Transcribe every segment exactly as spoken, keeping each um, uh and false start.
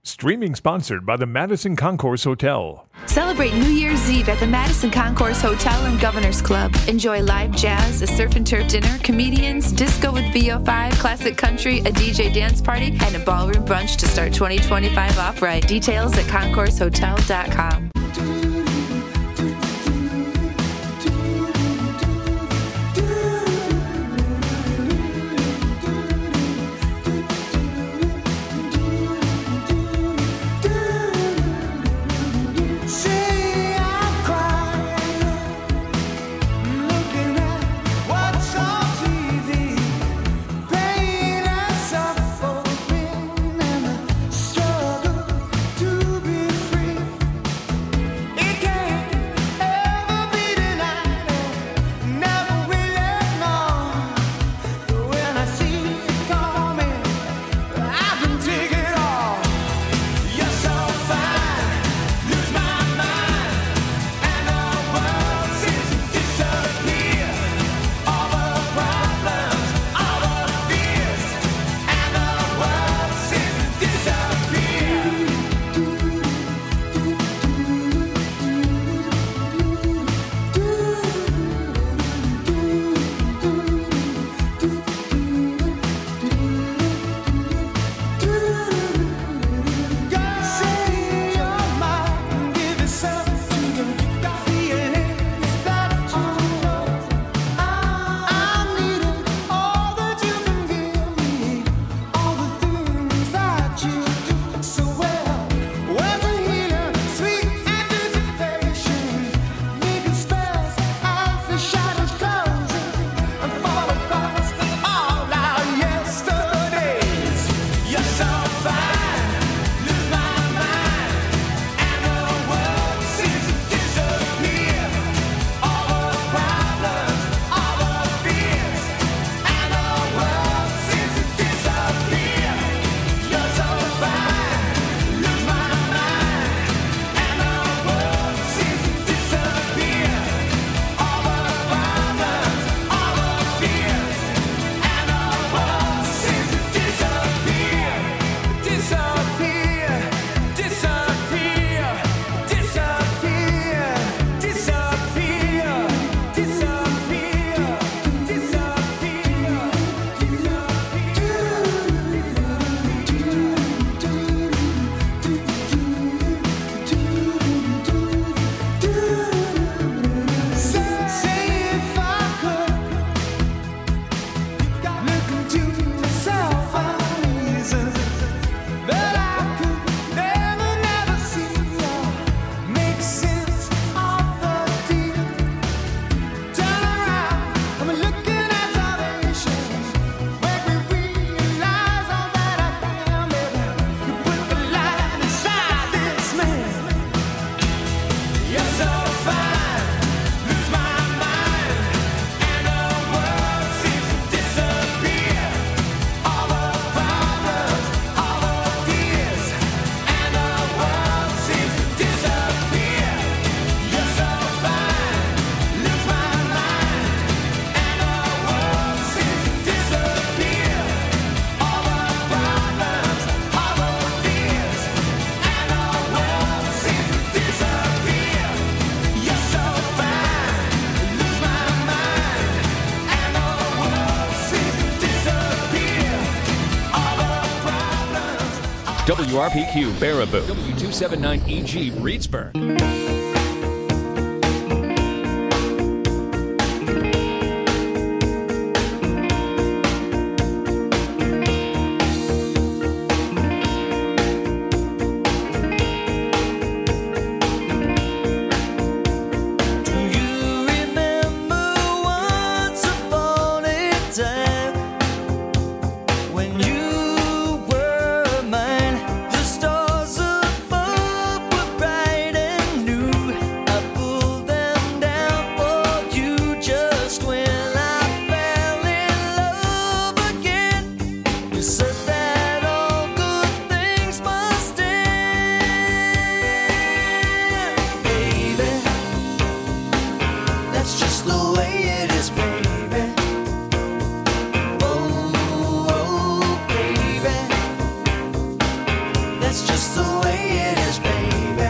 Streaming sponsored by the Madison Concourse Hotel. Celebrate New Year's Eve at the Madison Concourse Hotel and Governor's Club. Enjoy live jazz, a surf and turf dinner, comedians, disco with V O five, classic country, a D J dance party, and a ballroom brunch to start twenty twenty-five off right. Details at concourse hotel dot com. W R P Q Baraboo, W two seventy-nine E G Reedsburg. Stars above were bright and new. just the way it is, baby.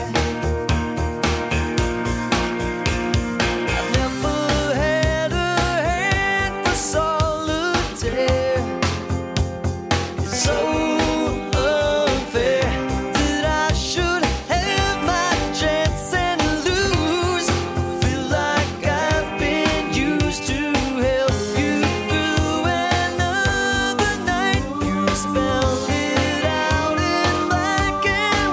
I've never had a hand for solitaire. It's so unfair that I should have my chance and lose. Feel like I've been used to help you through another night. You spell it out in black and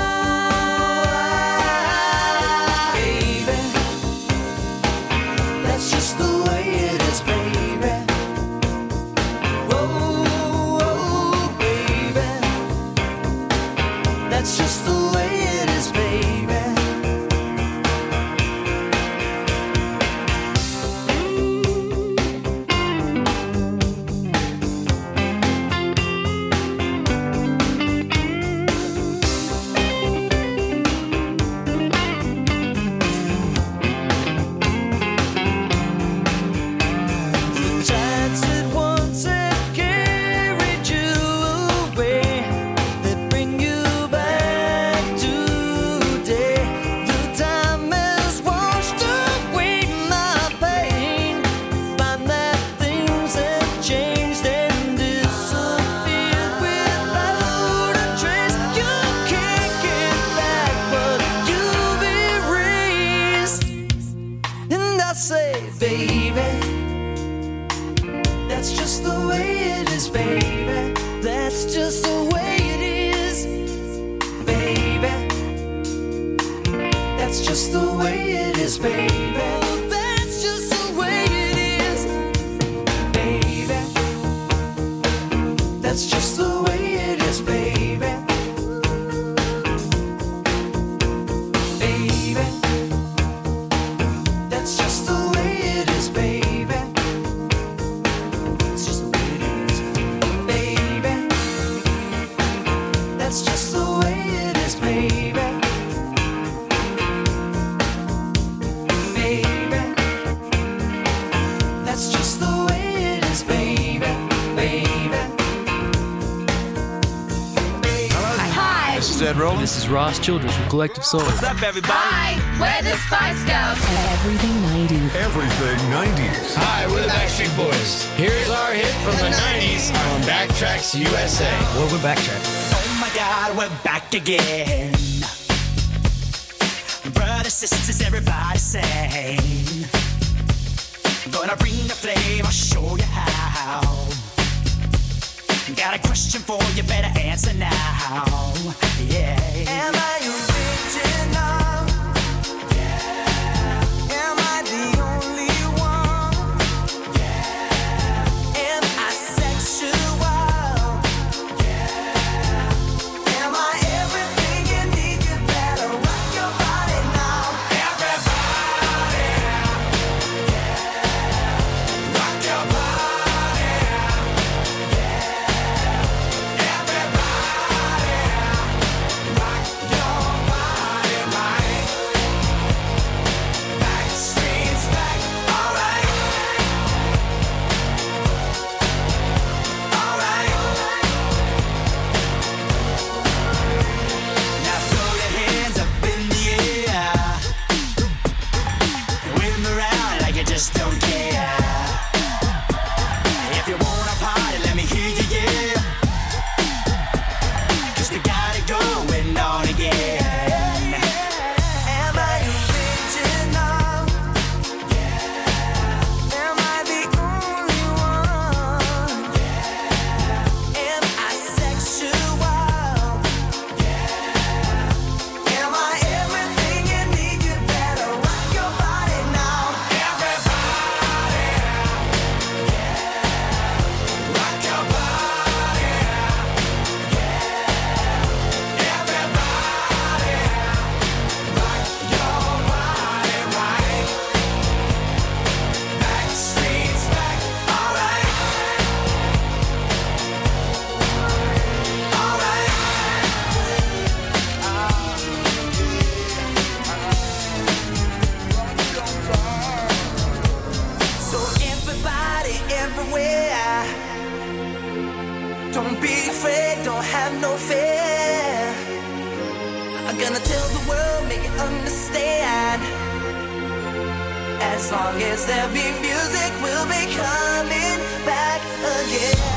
white, baby. That's just the way it is, baby. Whoa, whoa, baby. That's just the way it is, baby. The tides that once had carried you away, that bring you back today. The time has washed away my pain. Find that things have changed and disappeared without a trace. You can't get back what you've erased. And I say, baby, that's just the way it is, baby. That's just the way it is, baby. That's just the way it is, baby. That's just the way it is, baby. That's just the way it is, baby. Baby. That's just the way it is, baby. It's just the way it is, baby. That's just the way it is, baby. Baby. That's just the way it is, baby. Baby. Hi. This is Ed Rollins. This is Ross Childress from Collective Soul. What's up, everybody? Hi, we're the Spice Girls. Everything nineties. Everything nineties. Hi, we're the Backstreet Boys. Here's our hit from the nineties on Backtracks U S A. Well, we're backtracking. Oh my God, we're back again. Brothers, sisters, everybody sing. Gonna bring the flame, I'll show you how. Got a question for you, better answer now. Yeah. Am I original? Yeah. Am I the only one? Yeah. Am I sexual? Yeah. Am I everything you need? You better rock your body now. Everybody. Yeah. Rock your body. Yeah. Everybody. Rock your I'm gonna tell the world, make it understand. As long as there be music, we'll be coming back again.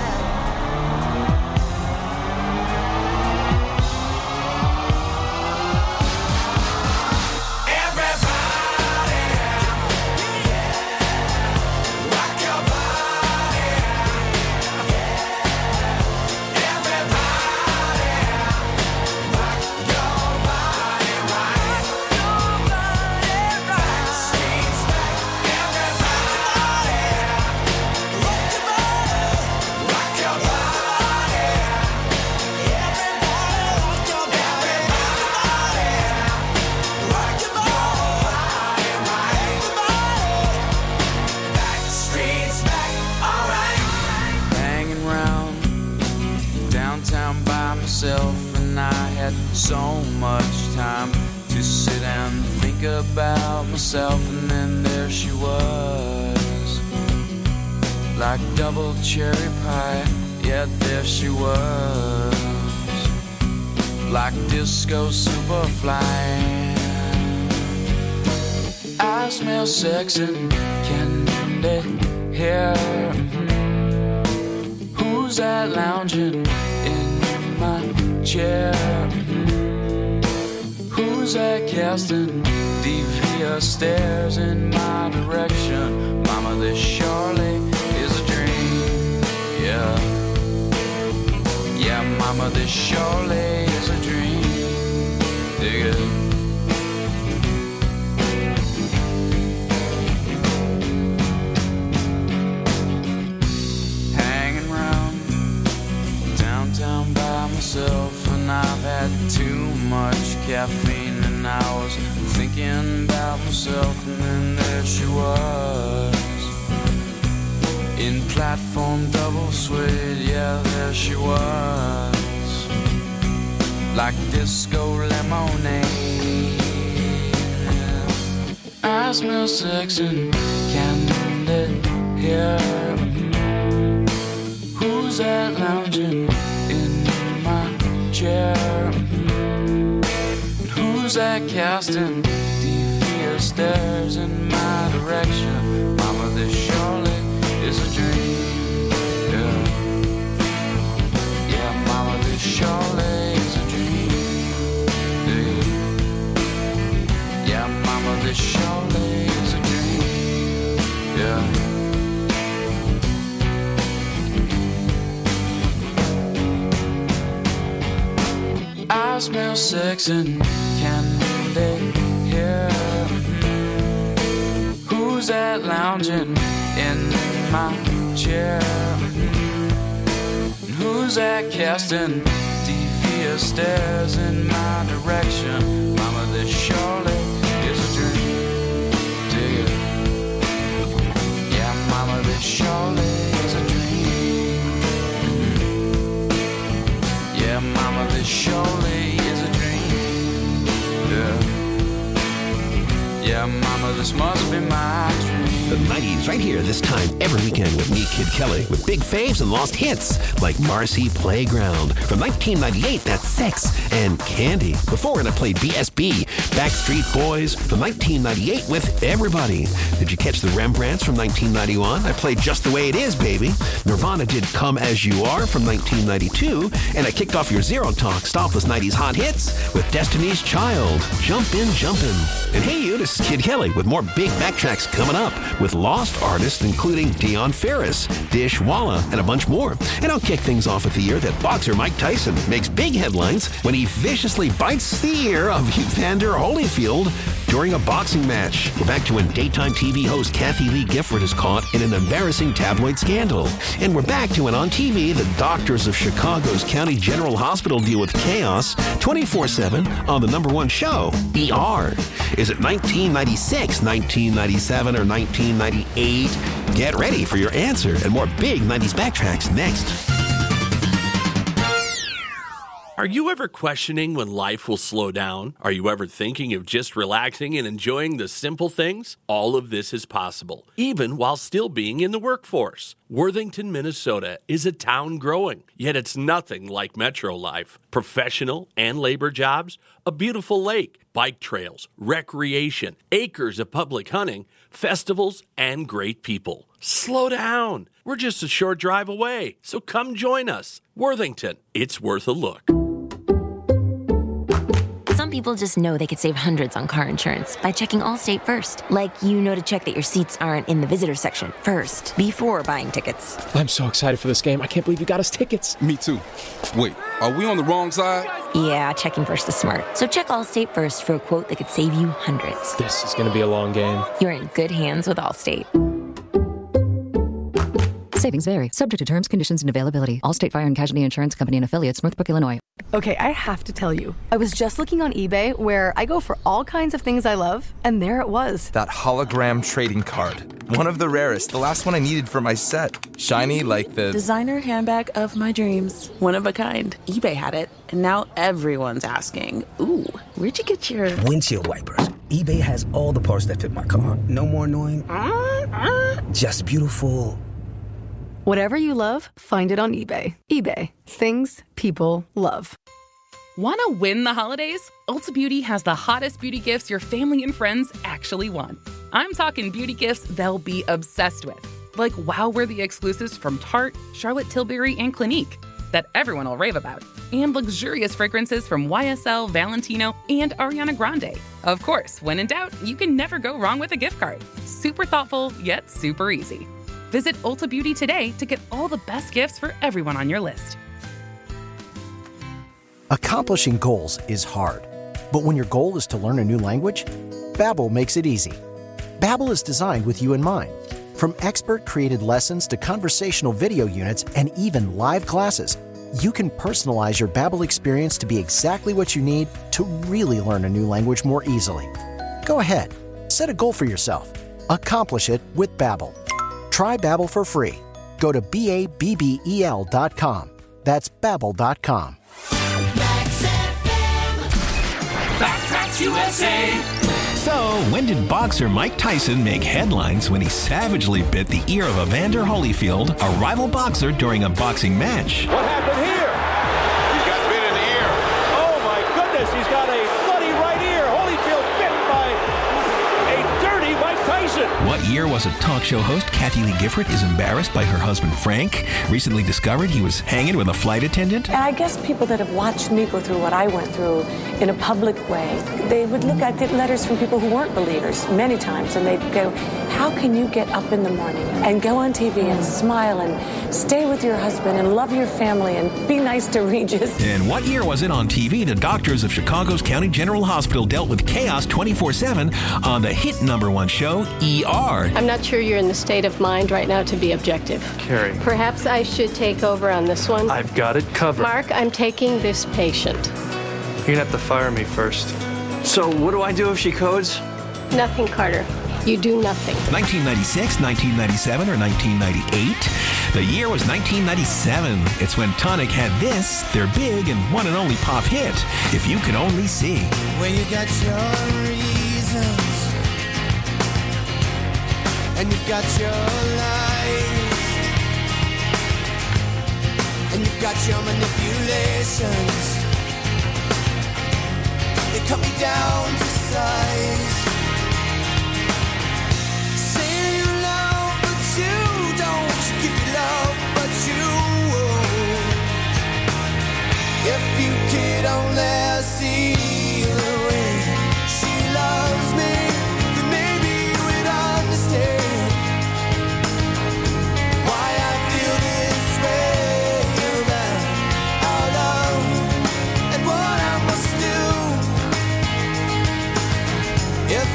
And I had so much time to sit and think about myself, and then there she was, like double cherry pie. Yeah, there she was, like disco superfly. I smell sex and candy here. Who's that lounging in my chair? Who's that casting devious stares in my direction? Mama, this surely is a dream. Yeah, yeah, mama, this surely is a dream. Dig it. Hanging around downtown by myself, and I've had too much caffeine, and I was thinking about myself, and then there she was, in platform double suede. Yeah, there she was, like disco lemonade. I smell sex and candy here. Who's that lounging in my chair? Who's that casting devious stares in my direction? Mama, this surely is a dream. Yeah, yeah, mama, this surely is a dream. Yeah, yeah, mama, this surely is a dream. Yeah. I smell sex and candy here. Who's that lounging in my chair? Who's that casting devious stares in my direction? Mama, this surely is a dream. Dig it. Yeah, mama, this surely is a dream. Yeah, mama, this surely is a dream. Yeah, yeah, mama, this must be my dream. The nineties right here this time every weekend with me, Kid Kelly, with big faves and lost hits like Marcy Playground. From nineteen ninety-eight, that's Sex and Candy. Before it, I played B S B, Backstreet Boys, from nineteen ninety-eight with Everybody. Did you catch the Rembrandts from nineteen ninety-one? I played Just the Way It Is, Baby. Nirvana did Come As You Are from nineteen ninety-two. And I kicked off your Zero Talk Stopless nineties hot hits with Destiny's Child, Jumpin' Jumpin'. And hey you, this is Kid Kelly with more big backtracks coming up with lost artists including Dion Ferris, Dish Walla, and a bunch more. And I'll kick things off with the year that boxer Mike Tyson makes big headlines when he viciously bites the ear of Evander Holyfield during a boxing match. We're back to when daytime T V host Kathy Lee Gifford is caught in an embarrassing tabloid scandal. And we're back to when on T V the doctors of Chicago's County General Hospital deal with chaos twenty-four seven on the number one show, E R. Is it nineteen ninety-six, nineteen ninety-seven, or nineteen ninety-eight? Get ready for your answer and more big nineties backtracks next. Are you ever questioning when life will slow down? Are you ever thinking of just relaxing and enjoying the simple things? All of this is possible, even while still being in the workforce. Worthington, Minnesota is a town growing, yet it's nothing like metro life. Professional and labor jobs, a beautiful lake, bike trails, recreation, acres of public hunting, festivals, and great people. Slow down. We're just a short drive away, so come join us. Worthington, it's worth a look. Some people just know they could save hundreds on car insurance by checking Allstate first. Like, you know to check that your seats aren't in the visitor section first, before buying tickets. I'm so excited for this game. I can't believe you got us tickets. Me too. Wait, are we on the wrong side? Yeah, checking first is smart. So check Allstate first for a quote that could save you hundreds. This is going to be a long game. You're in good hands with Allstate. Savings vary, subject to terms, conditions, and availability. Allstate Fire and Casualty Insurance Company and affiliates, Northbrook, Illinois. Okay, I have to tell you, I was just looking on eBay where I go for all kinds of things I love, and there it was. That hologram trading card. One of the rarest, the last one I needed for my set. Shiny like the... designer handbag of my dreams. One of a kind. eBay had it, and now everyone's asking, ooh, where'd you get your... windshield wipers. eBay has all the parts that fit my car. No more annoying... just beautiful... Whatever you love, find it on eBay. eBay. Things people love. Want to win the holidays? Ulta Beauty has the hottest beauty gifts your family and friends actually want. I'm talking beauty gifts they'll be obsessed with. Like wow-worthy exclusives from Tarte, Charlotte Tilbury, and Clinique that everyone will rave about. And luxurious fragrances from Y S L, Valentino, and Ariana Grande. Of course, when in doubt, you can never go wrong with a gift card. Super thoughtful, yet super easy. Visit Ulta Beauty today to get all the best gifts for everyone on your list. Accomplishing goals is hard, but when your goal is to learn a new language, Babbel makes it easy. Babbel is designed with you in mind. From expert-created lessons to conversational video units and even live classes, you can personalize your Babbel experience to be exactly what you need to really learn a new language more easily. Go ahead, set a goal for yourself. Accomplish it with Babbel. Try Babbel for free. Go to B A B B E L dot com. That's Babbel dot com. Backtracks U S A. So, when did boxer Mike Tyson make headlines when he savagely bit the ear of Evander Holyfield, a rival boxer, during a boxing match? What happened here? He's got bit in the ear. Oh my goodness, he's got a bloody right ear. Holyfield bit by a dirty Mike Tyson. What year was it talk show host Kathy Lee Gifford is embarrassed by her husband Frank, recently discovered he was hanging with a flight attendant? And I guess people that have watched me go through what I went through in a public way, they would look at the letters from people who weren't believers many times, and they'd go, how can you get up in the morning and go on T V and smile and stay with your husband and love your family and be nice to Regis? And what year was it on T V the doctors of Chicago's County General Hospital dealt with chaos twenty-four seven on the hit number one show, E R? I'm not sure you're in the state of mind right now to be objective. Carrie. Perhaps I should take over on this one. I've got it covered. Mark, I'm taking this patient. You're gonna have to fire me first. So what do I do if she codes? Nothing, Carter. You do nothing. nineteen ninety-six, nineteen ninety-seven, or nineteen ninety-eight? The year was nineteen ninety-seven. It's when Tonic had this, their big and one and only pop hit, If You Could Only See. When you got your reasons and you've got your lies and you've got your manipulations, they cut me down to size. Say you love, but you don't. Give you love, but you won't. If you could only see the way she loves me, then maybe you would understand why I feel this way about our love and what I must do. If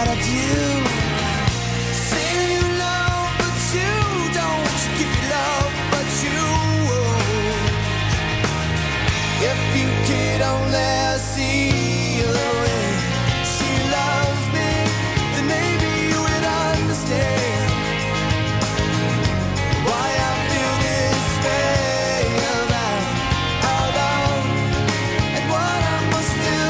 that I do. Say you love, but you don't. Give you love, but you won't. If you could only see the way she loves me, then maybe you would understand why I feel this way about our love and what I must do.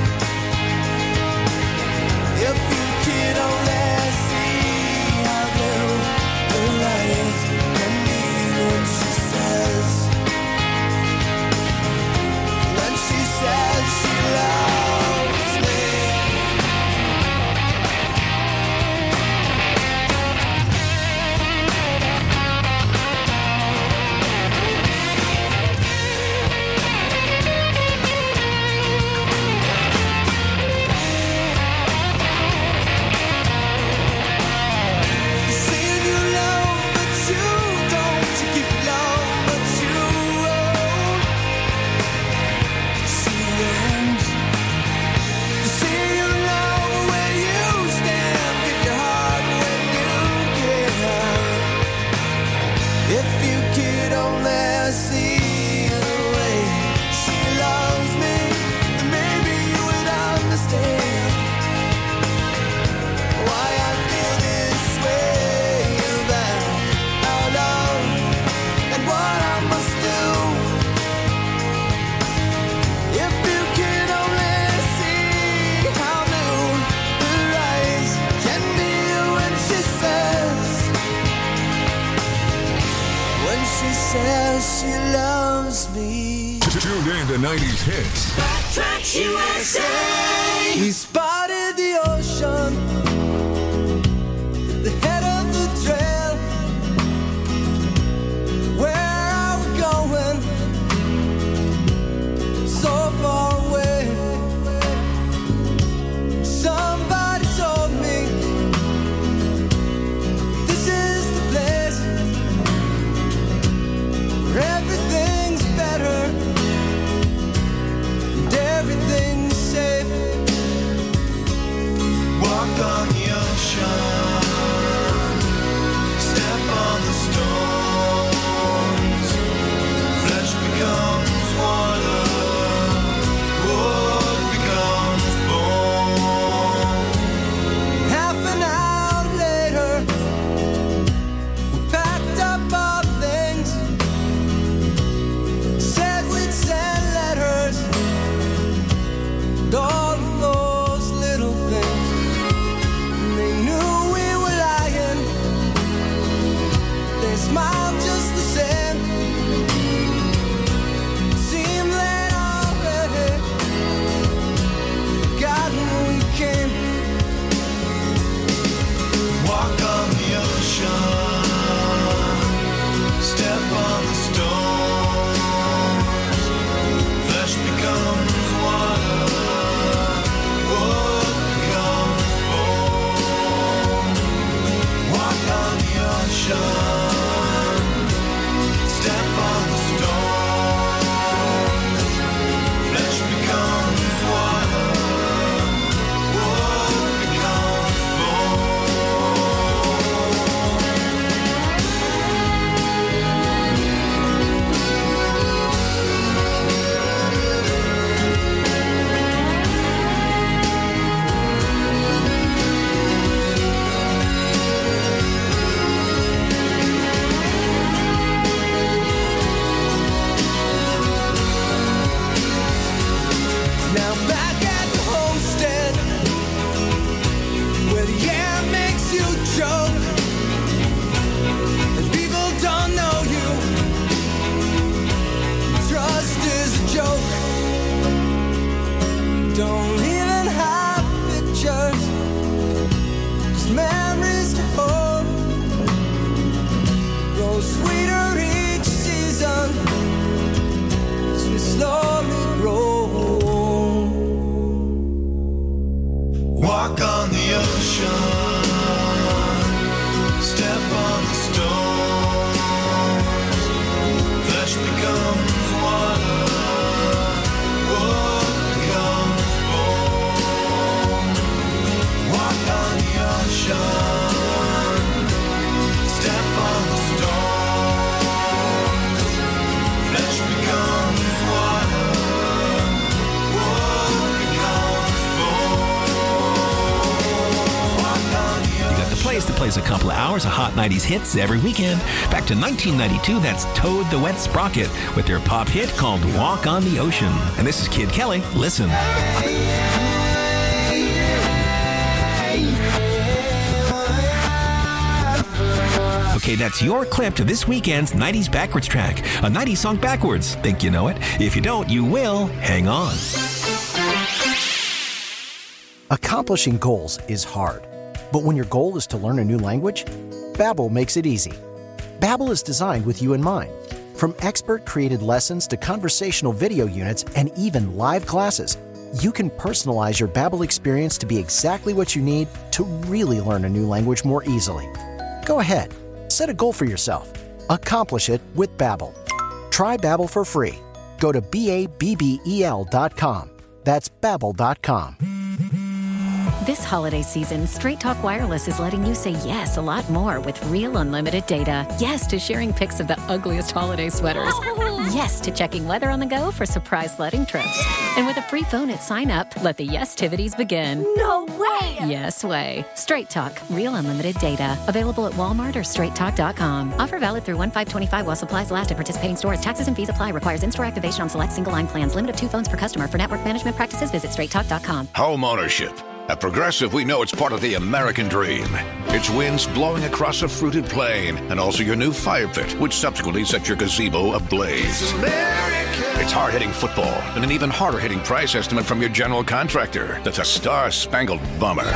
If you could only see how blue the light can be when she says, when she says she loves me. You say you love, but you don't. You give love, but you won't. She won't. You say you love where you stand, give your heart when you can. If you could only see the way she loves me, then maybe you would understand why I feel this way about our love and what I must do. If you could only see how blue her eyes can be when she says, when she says she loves me. Tune in to nineties hits. Tracks U S A. We spotted the ocean at the head of the trail. Where are we going? So far away. Somebody told me this is the place where everything's better and everything's safe. Walk on the ocean, step on the stones. Flesh becomes water, wood becomes bone. Half an hour later, we packed up our things, said we'd send letters, and all of those little things. And they knew we were lying. They smiled just the same. Seemed they'd already forgotten we came. Walk on the ocean, step on the stones. Flesh becomes water, wood becomes bone. Walk on the ocean, step on the stones. Flesh becomes water, wood becomes Now back at the homestead, where the air makes you choke, and people don't know you. Trust is a joke. Don't even have pictures, just memories to hold. Grow sweeter each season as we slowly grow. Walk on the ocean, step on the stones. Flesh becomes water, wood becomes bone. Walk on couple of hours of hot nineties hits every weekend. Back to nineteen ninety-two, that's Toad the Wet Sprocket with their pop hit called Walk on the Ocean. And this is Kid Kelly. Listen. Okay, that's your clip to this weekend's nineties Backwards track. A nineties song backwards. Think you know it? If you don't, you will. Hang on. Accomplishing goals is hard. But when your goal is to learn a new language, Babbel makes it easy. Babbel is designed with you in mind. From expert-created lessons to conversational video units and even live classes, you can personalize your Babbel experience to be exactly what you need to really learn a new language more easily. Go ahead. Set a goal for yourself. Accomplish it with Babbel. Try Babbel for free. Go to B A B B E L dot com. That's Babbel dot com. This holiday season, Straight Talk Wireless is letting you say yes a lot more with real unlimited data. Yes to sharing pics of the ugliest holiday sweaters. Yes to checking weather on the go for surprise sledding trips. And with a free phone at sign up, let the yes-tivities begin. No way! Yes way. Straight Talk, real unlimited data. Available at Walmart or straight talk dot com. Offer valid through one five twenty-five while supplies last at participating stores. Taxes and fees apply. Requires in-store activation on select single-line plans. Limit of two phones per customer. For network management practices, visit straight talk dot com. Home ownership. At Progressive, we know it's part of the American dream. It's winds blowing across a fruited plain, and also your new fire pit, which subsequently sets your gazebo ablaze. It's American. It's hard-hitting football, and an even harder-hitting price estimate from your general contractor. That's a star-spangled bummer.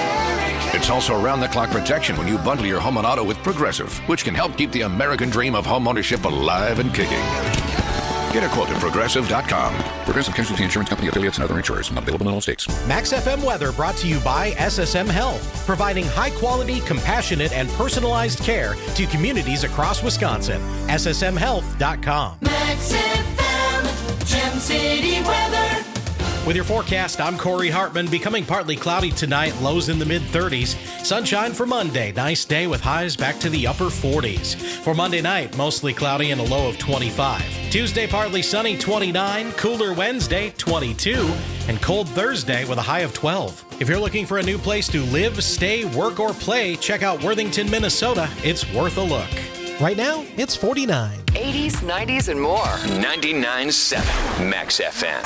It's also around-the-clock protection when you bundle your home and auto with Progressive, which can help keep the American dream of home ownership alive and kicking. Get a quote at Progressive dot com. Progressive Casualty Insurance Company, affiliates, and other insurers. Not available in all states. Max F M weather brought to you by S S M Health, providing high-quality, compassionate, and personalized care to communities across Wisconsin. S S M health dot com. Max F M, Gem City weather. With your forecast, I'm Corey Hartman. Becoming partly cloudy tonight, lows in the mid-thirties. Sunshine for Monday. Nice day with highs back to the upper forties. For Monday night, mostly cloudy and a low of twenty-five. Tuesday, partly sunny, twenty-nine. Cooler Wednesday, twenty-two. And cold Thursday with a high of twelve. If you're looking for a new place to live, stay, work, or play, check out Worthington, Minnesota. It's worth a look. Right now, it's forty-nine. eighties, nineties, and more. ninety-nine point seven Max F M.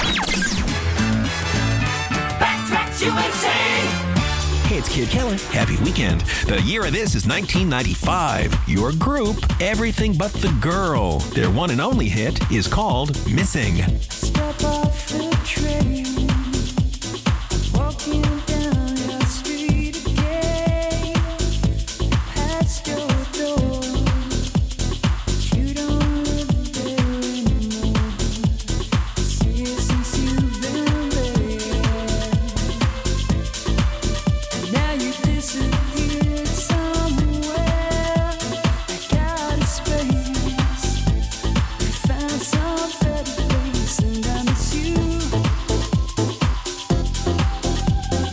Backtracks U S A. Hey, it's Kid Kelly. Happy weekend. The year of this is nineteen ninety-five. Your group, Everything But the Girl. Their one and only hit is called Missing. Step off the train, walking down your street again, past your door, but you don't live there anymore. See it since you've been there. Now you disappeared somewhere. I got a space. We found some better place, and I miss you.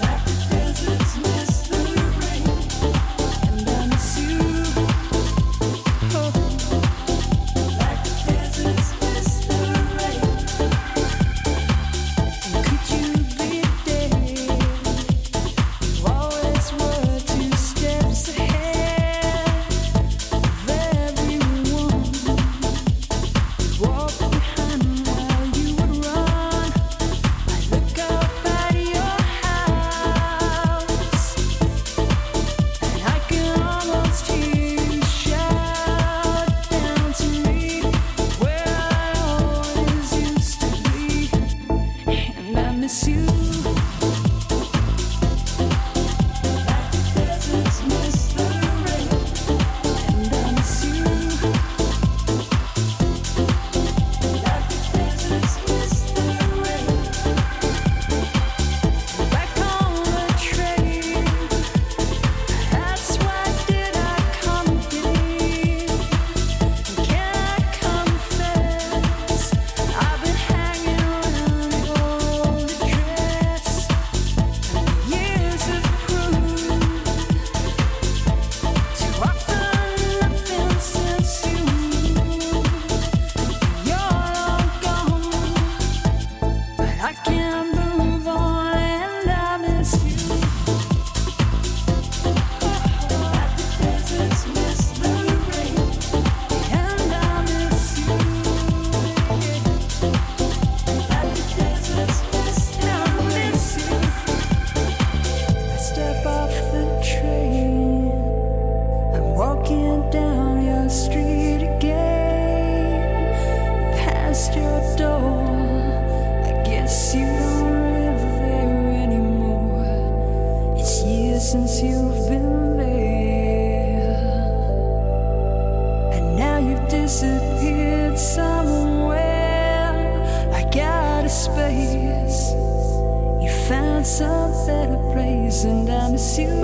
disappeared somewhere like out of space. You found some better place, and I miss you.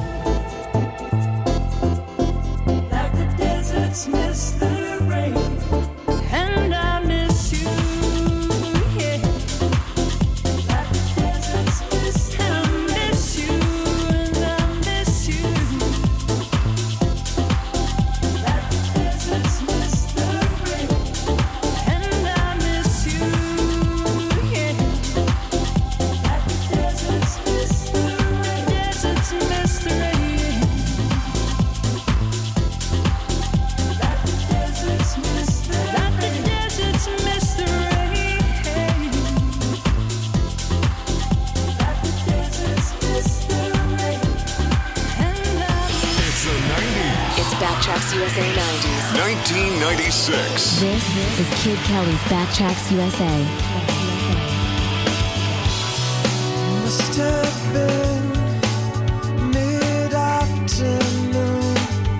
Like the deserts miss the rain, and I miss you. Yeah. Like the deserts miss, and I miss you, and I miss you. Like the deserts miss the rain, and I miss you. Yeah. Like the deserts miss the rain, deserts miss the rain. Like the deserts miss the rain, like the deserts miss the rain. Like the deserts miss the rain, and I. It's the nineties. It's Backtracks U S A nineties. nineteen ninety-six. This is Kid Kelly's Backtracks U S A. Must have been mid-afternoon.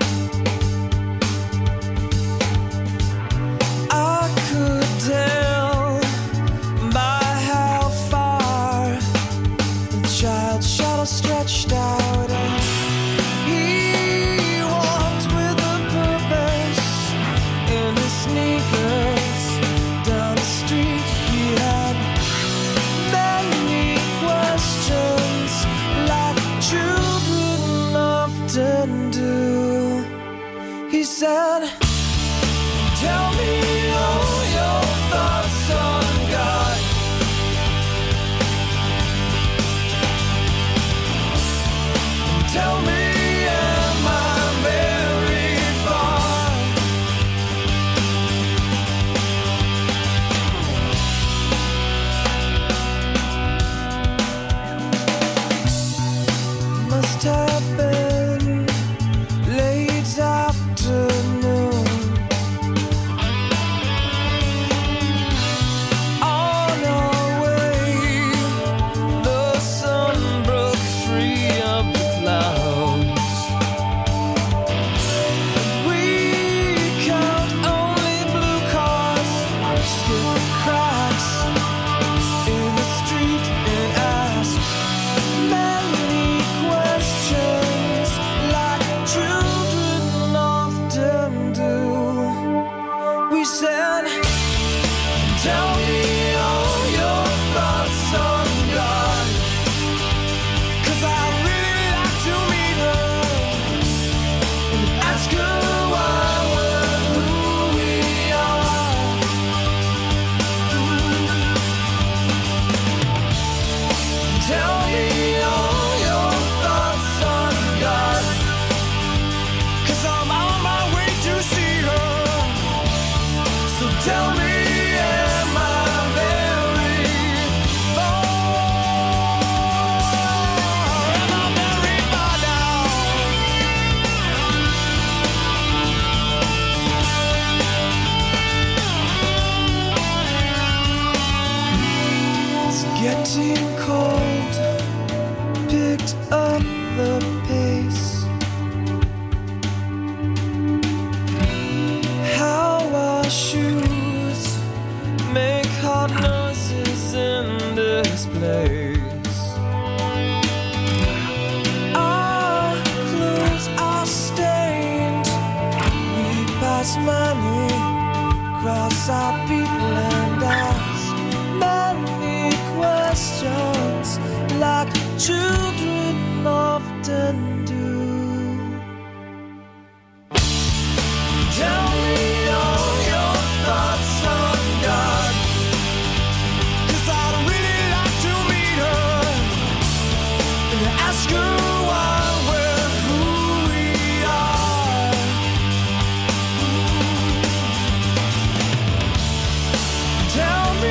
I could tell by how far the child's shadow stretched out, and he walked with a purpose in his sneakers down the street. He had many questions like children often do. He said, tell me all your thoughts on God. Tell me, am I very far? Must have been late afternoon. On our way, the sun broke free of the clouds. We count only blue cars, skip cracks in the street, and ask many questions like children often do. We said, tell me all your thoughts on God, 'cause I really like to meet her and ask her why we're who we are. Tell me all your thoughts on God, 'cause I'm on my way to see her. So tell me, am I very far? Am I very far now? It's getting cold, picked up the pace. How our shoes make hot noises in this place. Our clothes are stained. We pass money, cross our people, and ask many questions like children often do. Tell me all your thoughts on God, 'cause I'd really like to meet her and ask her why we're who we are. Tell me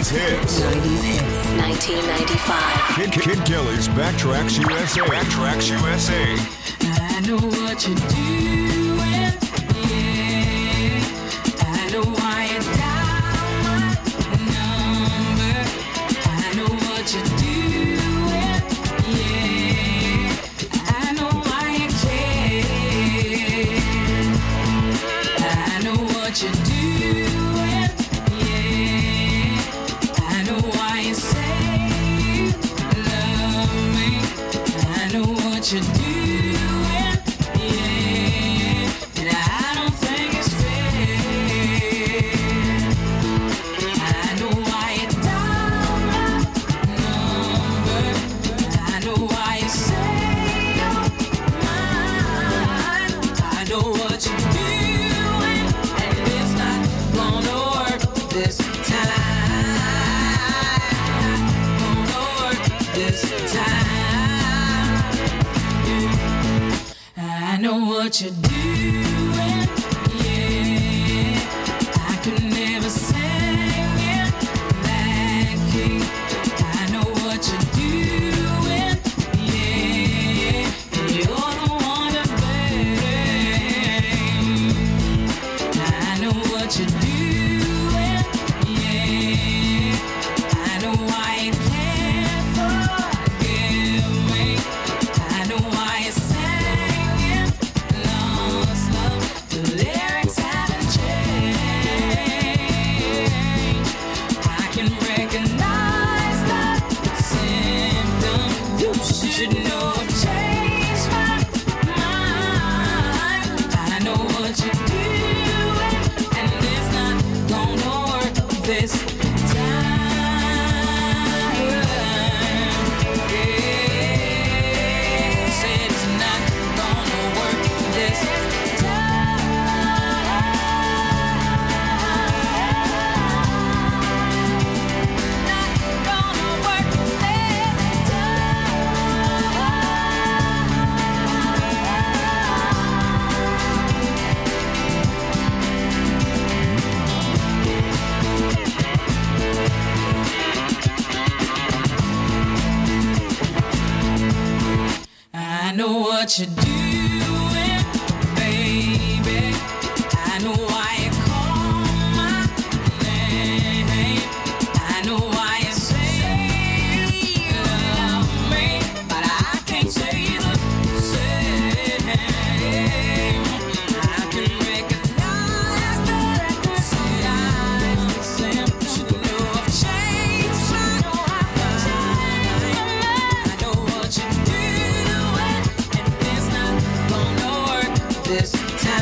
nineties hits. nineties hits. nineteen ninety-five. Kid, Kid Kelly's Backtracks U S A. Backtracks U S A. I know what you're doing, yeah. I know why you dial my number. I know what you're doing, yeah. I know why you care. I know what you're doing, yeah. I know why you say you love me. I know what you're doing. What you're doing, yeah. I could never sing it like you. I know what you're doing, yeah. You're the one to blame. I know what you're doing, yeah. I know why you can't forgive me. I know why you say what you're doing, baby. I know why you call my name. I know why you say you love me, but I can't say the same. I can recognize the signs. You know I've changed. I know I've changed. I know what you're doing. This time,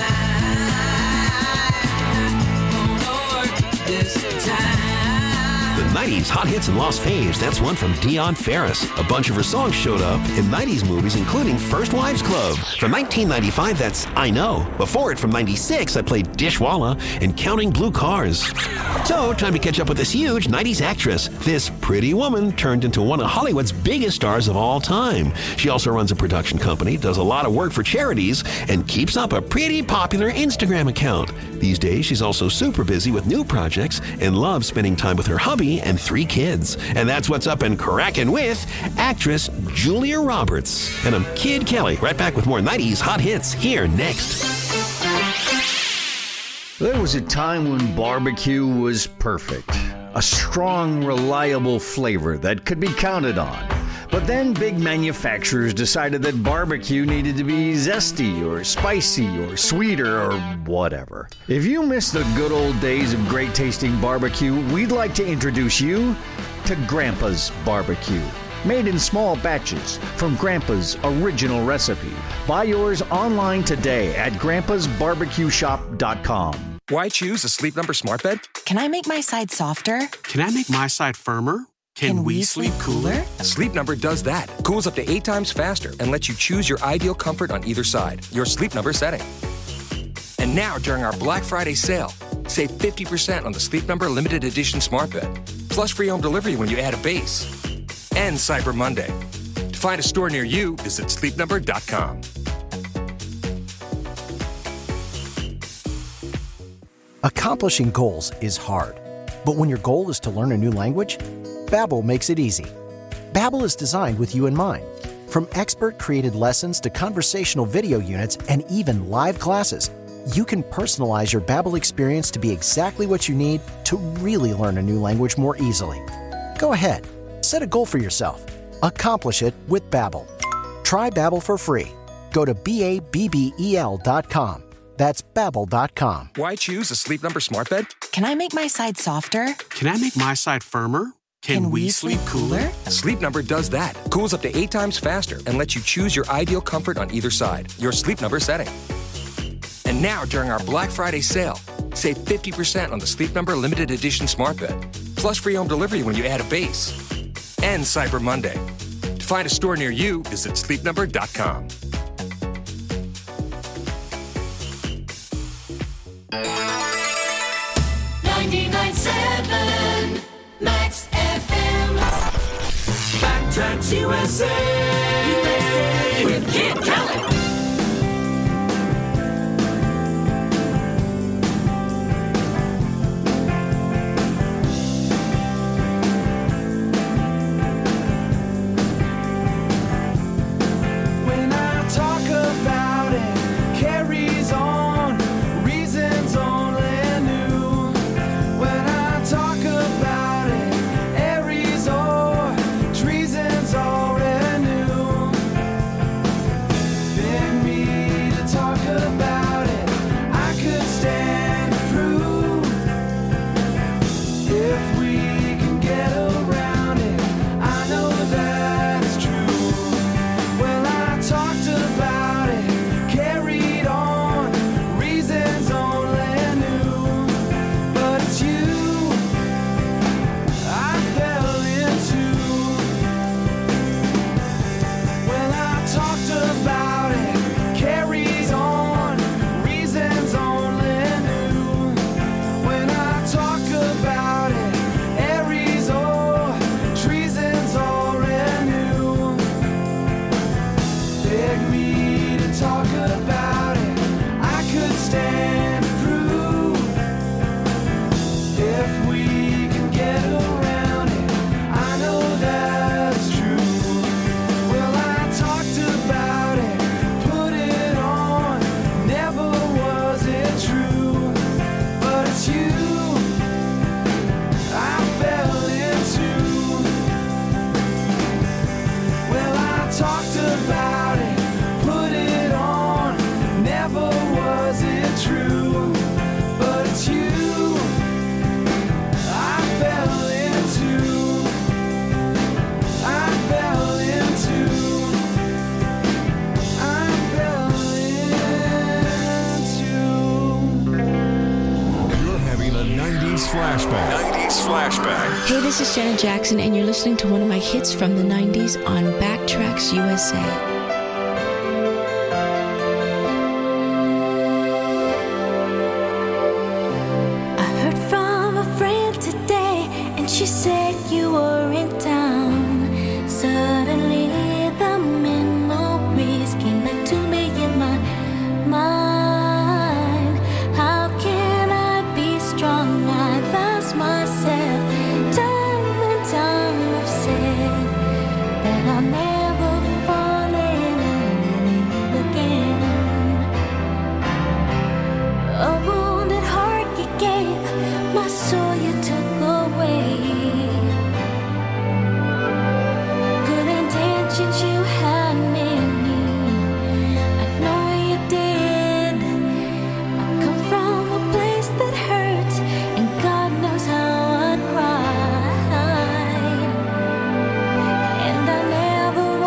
this time. The nineties hot hits and lost faves. That's one from Dion Ferris. A bunch of her songs showed up in nineties movies, including First Wives Club. From nineteen ninety-five, that's I Know. Before it, from ninety-six, I played Dishwalla and Counting Blue Cars. So, time to catch up with this huge nineties actress. This pretty woman turned into one of Hollywood's biggest stars of all time. She also runs a production company, does a lot of work for charities, and keeps up a pretty popular Instagram account. These days, she's also super busy with new projects and loves spending time with her hubby and three kids. And that's what's up and crackin' with actress Julia Roberts. And I'm Kid Kelly, right back with more nineties hot hits here next. There was a time when barbecue was perfect. A strong, reliable flavor that could be counted on. But then big manufacturers decided that barbecue needed to be zesty or spicy or sweeter or whatever. If you miss the good old days of great tasting barbecue, we'd like to introduce you to Grandpa's Barbecue. Made in small batches from Grandpa's original recipe. Buy yours online today at grandpas barbecue shop dot com. Why choose a Sleep Number smart bed? Can I make my side softer? Can I make my side firmer? Can, Can we, we sleep cooler? Sleep Number does that. Cools up to eight times faster and lets you choose your ideal comfort on either side. Your Sleep Number setting. And now, during our Black Friday sale, save fifty percent on the Sleep Number limited edition smart bed. Plus free home delivery when you add a base. And Cyber Monday. To find a store near you, visit sleep number dot com. Accomplishing goals is hard. But when your goal is to learn a new language, Babbel makes it easy. Babbel is designed with you in mind. From expert-created lessons to conversational video units and even live classes, you can personalize your Babbel experience to be exactly what you need to really learn a new language more easily. Go ahead, set a goal for yourself. Accomplish it with Babbel. Try Babbel for free. Go to B A B B E L dot com. That's Babbel dot com. Why choose a Sleep Number smart bed? Can I make my side softer? Can I make my side firmer? Can, Can we, we sleep sleep cooler? cooler? Sleep Number does that. Cools up to eight times faster and lets you choose your ideal comfort on either side. Your Sleep Number setting. And now, during our Black Friday sale, save fifty percent on the Sleep Number limited edition smart bed. Plus free home delivery when you add a base. And Cyber Monday. To find a store near you, visit sleep number dot com. ninety-nine point seven Max F M. Backtracks U S A. U S A with Kid Kelly. When I talk about it, carries on, reasons only new. When I talk about it, Aries or treason's already new. Beg me to talk about it, I could stand to prove. If we can get around it, I know that it's true. Well, I talked about it, carried on, reasons only new. But it's you I fell into. Well, I talked about it, carries on, reasons only new. When I talk about it, Aries or treason's already new. Beg me to talk about it, I could stand to prove. If we can get around it, I know that's true. Well, I talked about it, put it on, never was it true. But it's you I fell into. Well, I talked about it, put it on, never was it true. But it's you I fell into. I fell into. I fell into. You're having a nineties flashback. nineties flashback. Hey, this is Janet Jackson, and you're listening to one of my hits from the nineties on Backtracks U S A. I heard from a friend today, and she said you were in town. Suddenly the memories came back to me in my mind. How can I be strong? I've asked myself time and time. I've said that I'll never fall in love again. A wounded heart you gave, my soul you took away. Good intentions you had many, I know you did. I come from a place that hurts, and God knows how I cried. And I never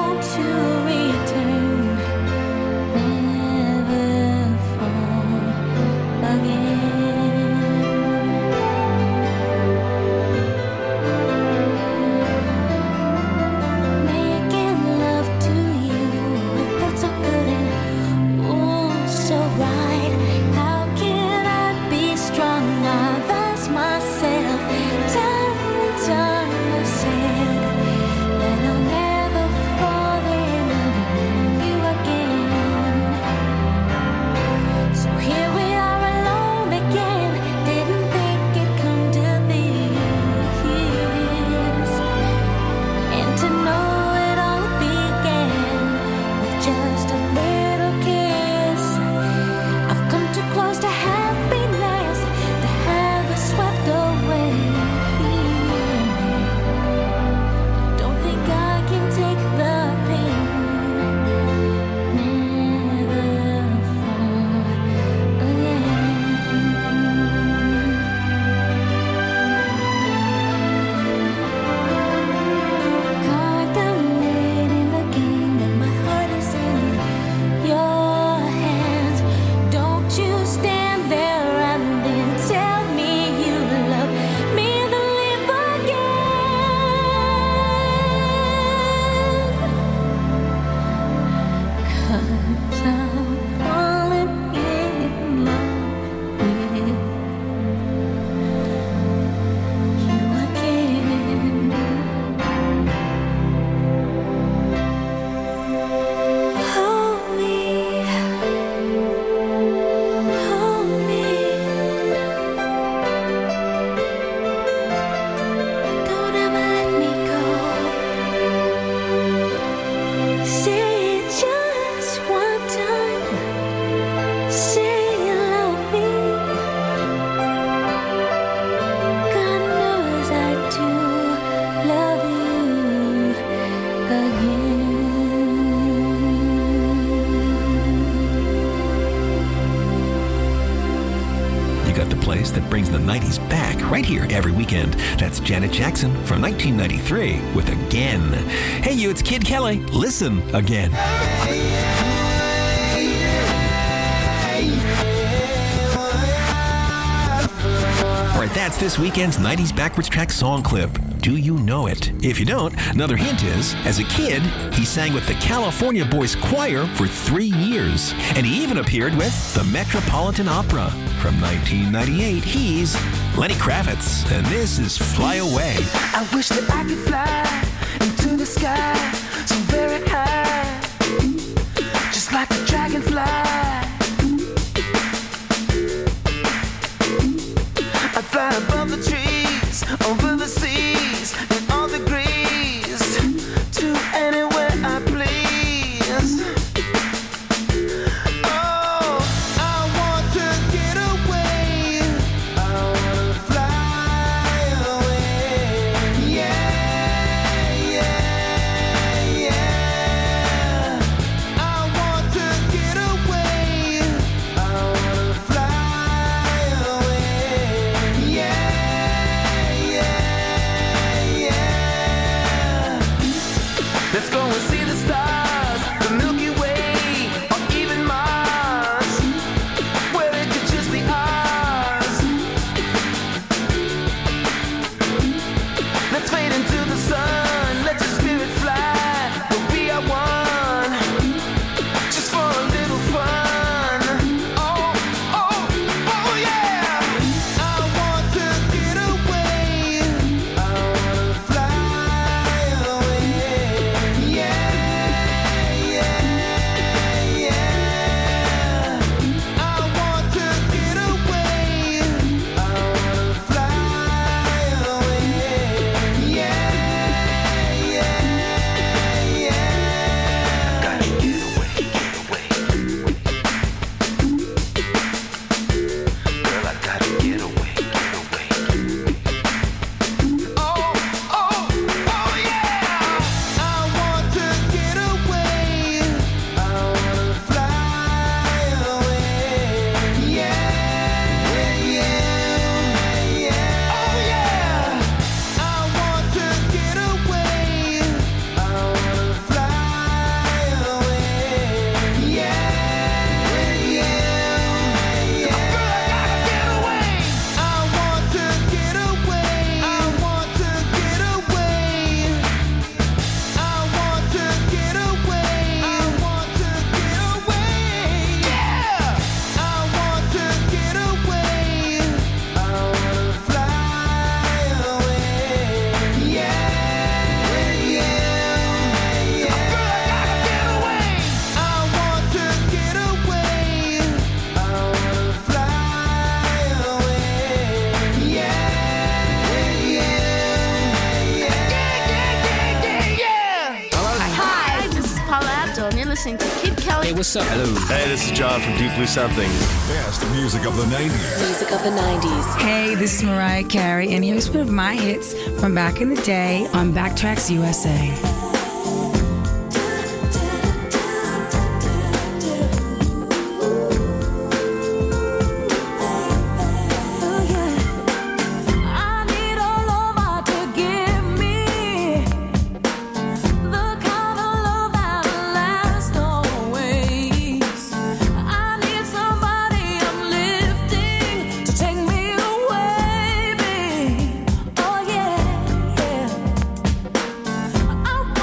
brings the nineties back right here every weekend. That's Janet Jackson from nineteen ninety-three with Again. Hey you, it's Kid Kelly. Listen again. All right, that's this weekend's nineties Backwards Track song clip. Do you know it? If you don't, another hint is, as a kid, he sang with the California Boys Choir for three years. And he even appeared with the Metropolitan Opera. From nineteen ninety-eight, he's Lenny Kravitz, and this is Fly Away. I wish that I could fly into the sky so very high, just like a dragonfly. I fly above the trees, over the seas, in all degrees, to anywhere I please. Oh, I want to get away. I wanna fly away. Yeah, yeah, yeah. I want to get away. I wanna fly away. Yeah, yeah, yeah. Let's go and see the stars, the Milky Way, or even Mars, where it could just be ours. Let's fade into the sun, let your spirit fly, we'll be our one, just for a little fun. Oh, oh, oh yeah. I want to get away. I wanna fly away. Yeah, yeah, yeah. I want to get away. I wanna fly away. Yeah, yeah, yeah. Gotta get away, get away. Girl, I gotta get away, get away. Oh, oh, oh yeah. I want to get away. I wanna fly away. Yeah, yeah, yeah. Oh yeah. I want to get away. I wanna fly away. Yeah, yeah, yeah. I want to get away. I want to get away. I want to get away. I want to get away. Yeah. I want to get away. I wanna fly away. Yeah, yeah, yeah. I want to get away. I wanna fly away. Yeah, yeah, yeah, yeah. Hi, this is Paula Abdul, and you're listening to Kid Kelly. Hey, what's up? Hello. Hey, this is John from Deep Blue Something. Best music of the nineties. Music of the nineties. Hey, this is Mariah Carey, and here's one of my hits from back in the day on Backtracks U S A. I need a lover to give me the kind of love that lasts always. I need somebody uplifting to take me away, babe. Oh yeah, yeah.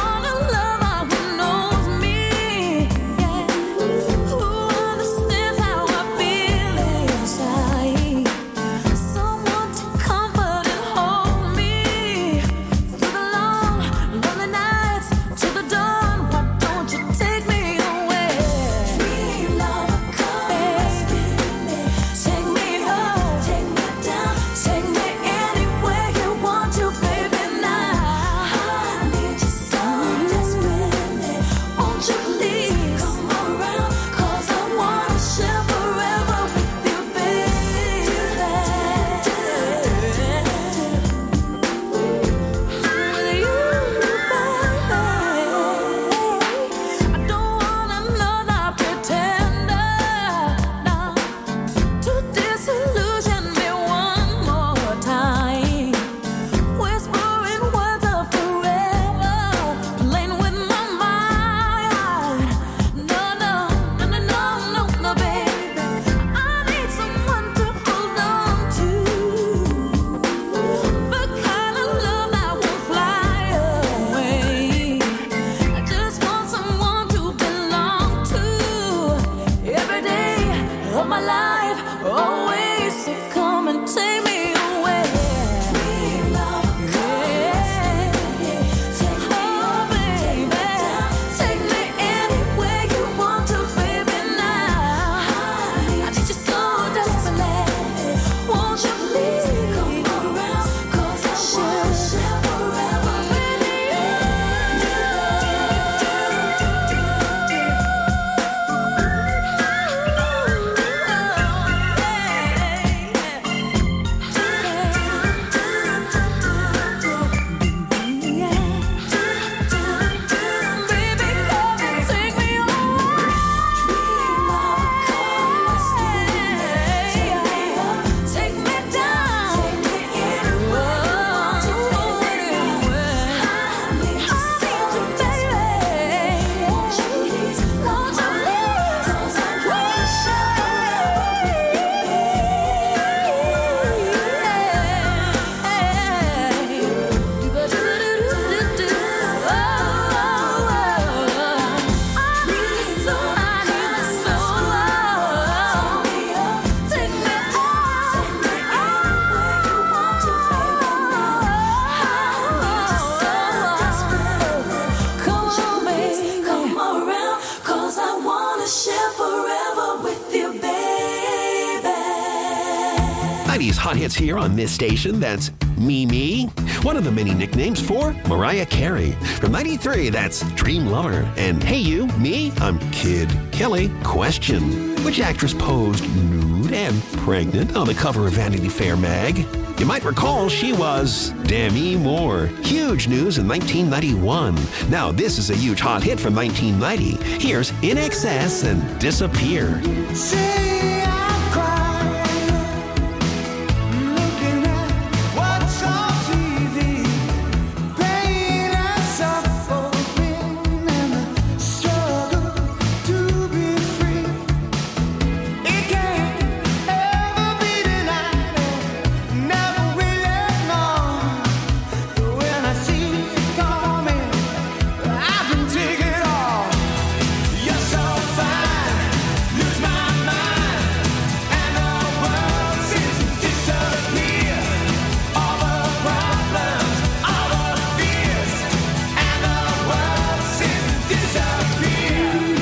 hot hits here on this station. That's Mimi, one of the many nicknames for Mariah Carey. From ninety-three, that's Dream Lover. And Hey You, Me, I'm Kid Kelly. Question: which actress posed nude and pregnant on the cover of Vanity Fair mag? You might recall she was Demi Moore. Huge news in nineteen ninety-one. Now, this is a huge hot hit from nineteen ninety. Here's In Excess and Disappear. Say I'm crying, looking at what's on T V. Pain and suffering and the struggle to be free. It can't ever be denied, never will ignore. When I see it coming, I can take it all. You're so fine, lose my mind, and the world seems to disappear. All the problems, all the fears, and the world seems to disappear.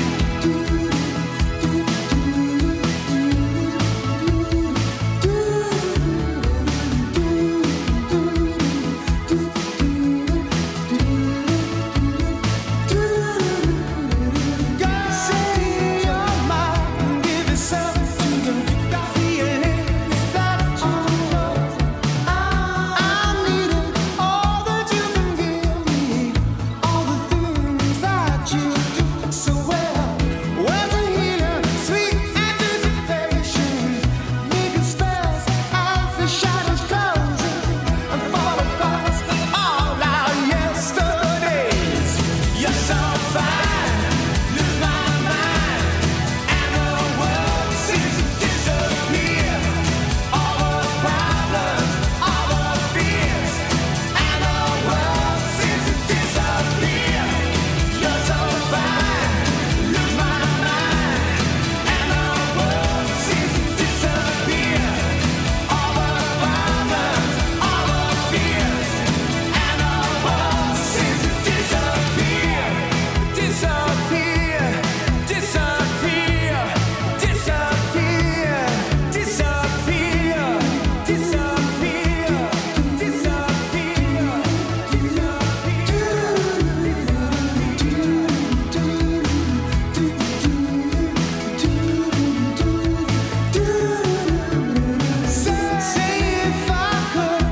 God, say your mind, give yourself to the feelings that you know. I'm needing all that you can give me, all the things that you do so well. Words of healing, sweet anticipation, making spells as the shadows closing and fall apart all our yesterdays. You're so fine, lose my mind, and the world seems to disappear. All the problems, all the fears, and the world seems to disappear. You're so fine, lose my mind, and the world seems to disappear. All the problems, all the fears, and the world seems to disappear. Disappear, disappear, disappear, disappear, disappear, disappear. Say if I could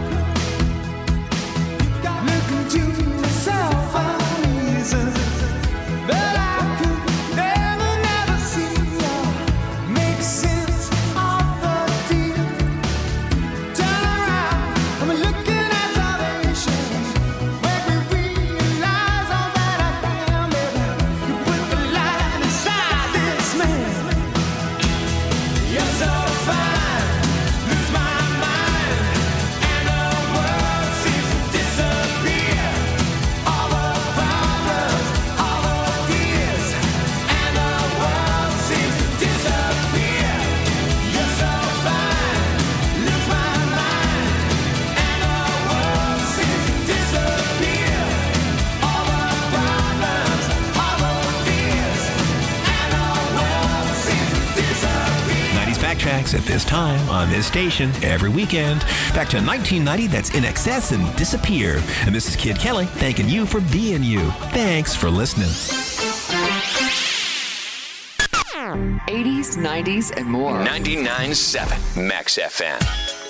look into myself reason that I could never, never see or make sense of the deal. Turn around, I'm looking at salvation. Make me realize all that I am, baby. You put the light inside this man. You're so fine, lose my mind, and the world seems to disappear. All the problems, all the fears, and the world seems to disappear. You're so fine, lose my mind, and the world seems to disappear. All the problems, all the fears, and the world seems to disappear. nineties Backtracks at this time on this station every weekend. Back to nineteen ninety, that's In Excess and Disappear. And this is Kid Kelly thanking you for being you. Thanks for listening. eighties, nineties, and more. ninety-nine point seven Max F M.